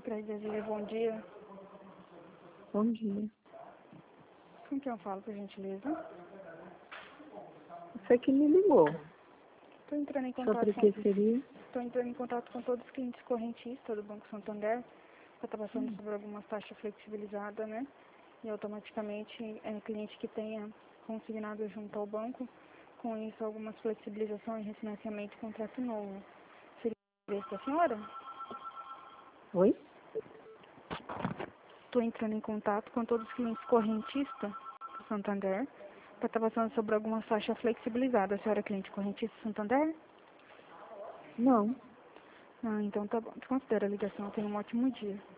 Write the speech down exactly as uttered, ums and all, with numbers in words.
Credezinha, bom dia. Bom dia. Com quem eu falo, por gentileza? Você que me ligou. Estou entrando em contato Sobre o com... que seria? Estou entrando em contato com todos os clientes correntistas do Banco Santander, para estar passando Hum. sobre algumas taxas flexibilizadas, né? E automaticamente, é, cliente que tenha consignado junto ao banco, com isso algumas flexibilizações, refinanciamento e contrato novo. Seria interesse da senhora? Oi? Estou entrando em contato com todos os clientes correntistas do Santander, para estar passando sobre algumas taxas flexibilizadas. A senhora é cliente correntista do Santander? Não. Ah, então tá bom. Desconsidera a ligação. Tenha um ótimo dia.